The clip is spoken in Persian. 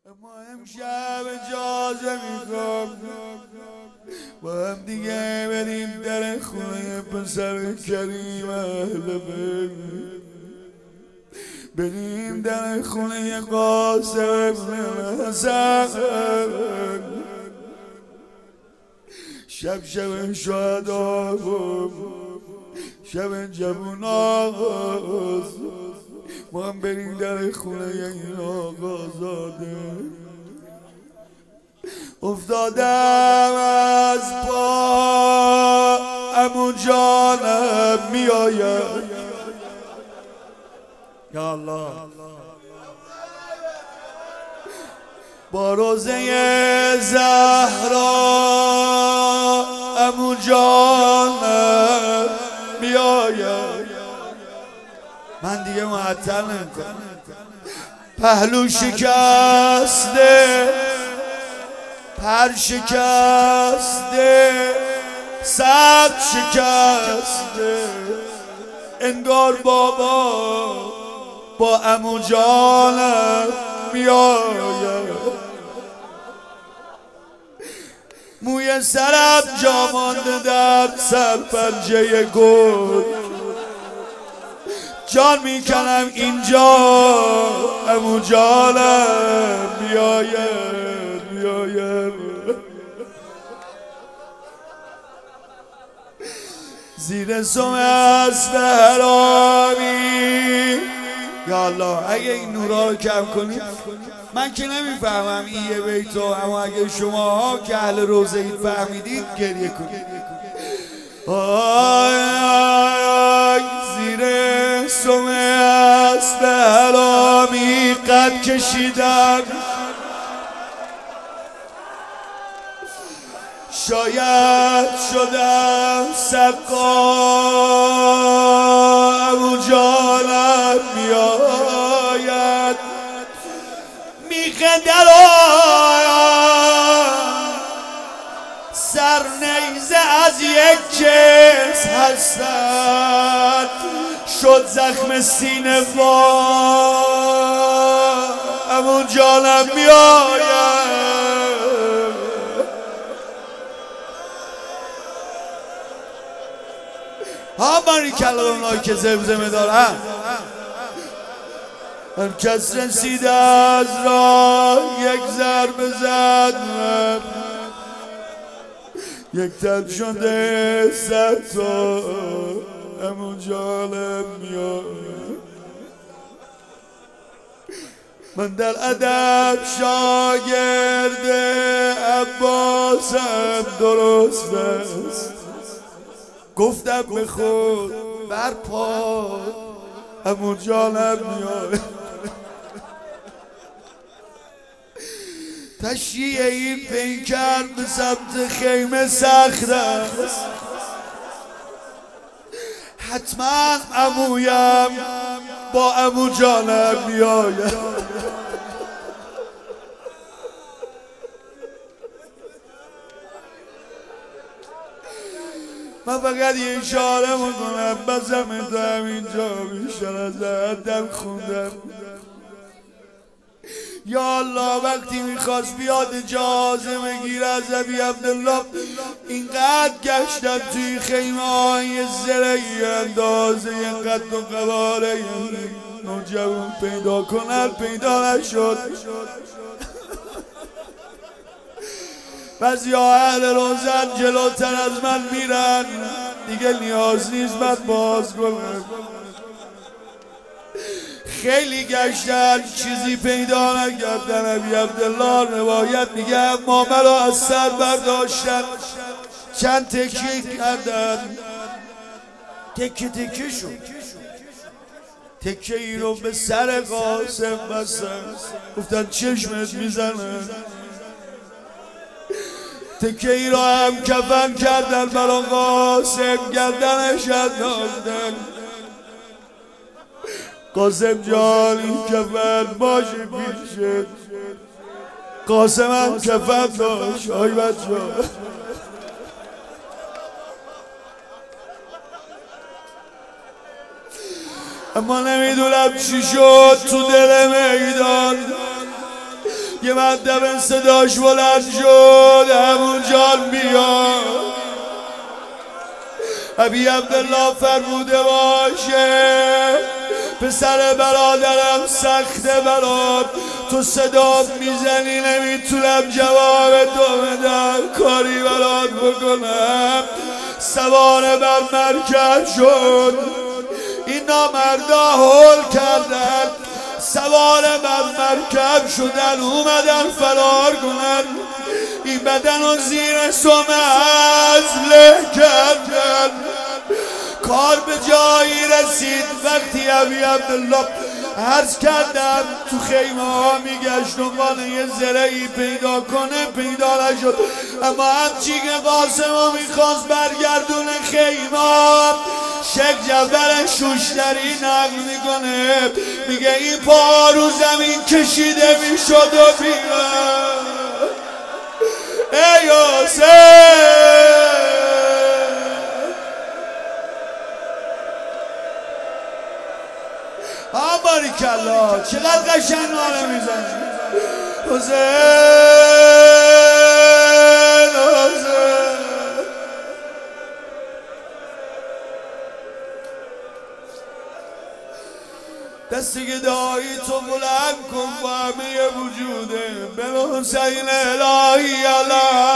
اما امشب اجازه میخوام با هم دیگه بریم در خونه پسر کریم اهل بیت، بریم در خونه قاسم بن حسن. شب شب شهدا بود، شب جووناست، ما هم بریم در خونه این آقازاده. افتادم از پا عمو جانم میآید، یا الله با روزه زهرا عمو جانم میآید. من دیگه معطل نمیکنم، پهلو شکسته، پر شکسته، سر شکسته، انگار بابا با عمو جانم میآید. موی سرم جا مانده در سر پنجه گل، جان میکنم اینجا عمو جانم بیاید بیاید. زیر سم اسب حرامی، یا الله اگه این نورا رو کم کنید من که نمیفهمم این یه بیتو، اما اگه شما که اهل روزه اید فهمیدید گریه کنید. آی آی زیر سم اسب حرامی قد کشیدم، شاید شدم سقا عمو جانم میآید. میخه در سر نیزه از یک جنس هستند، شد زخم سینه با عمو جانم میآید. همانی کلمه‌ای که زمزمه دارم، هر کس رسید از راه یک ضربه زد، یک تن شده صد تا عمو جانم میآید. من در ادب شاگرد عباسم درست است، گفتم به خود برپا عمو جانم میآید. تشییع این پیکر به سمت خیمه سخت است، حتما عمویم با عمو جانم میآید. من فقط یه اشاره میکنم، بزم تو همینجا بیشتر از حدم خوندم. یا الله وقتی میخواست بیاد اجازه بگیر از ابی عبدالله، اینقدر گشتن توی خیمه های زرعی اندازه قد و قواره نوجوان پیدا کنن، پیدا نشد. بعضی ها اهل روزن جلوتر از من میرن، دیگه نیاز نیست من باز کنم. خیلی گشتن چیزی پیدا نکردن. ابی عبدالله روایت میگه اما مرا از سر برداشتن، چند تکیه کردن، تکه تکه شد، تکه ای رو به سر قاسم بستن، گفتن چشمت میزنن. تکه ای رو هم کفن کردن برا قاسم، گردنش انداختن. قاسم جان این کفن باشه پیشت. قاسم هم کفن داشت. آی بچه اما نمیدونم چی شد تو دل میدان. یه مدب صداش بلند شد همون جان بیاد ابی عبدالله فرموده باشه پسر برادرم سخته برات تو صدا میزنی نمیتونم جواب تو بدم کاری برات بکنم سوار بر مرکب شد این نامردا هول کردن سوار بر مرکب شدن اومدن فرار کنن این بدن و زیر سمز له کردن کار به جایی رسید وقتی ابی عبدالله عرض کردم تو خیمه ها میگشت دنبال یه زرعی پیدا کنه پیدا نشد اما همچی که قاسم میخواست برگردونه خیمه شیخ جعفر شوشتری نقل میکنه میگه این پا رو زمین کشیده میشد و بیره ای حسین باریکلا چقدر قشنگ ناله میزنی حسین دستی که دایی تو بلند کن با همه وجوده به حسین الهی الله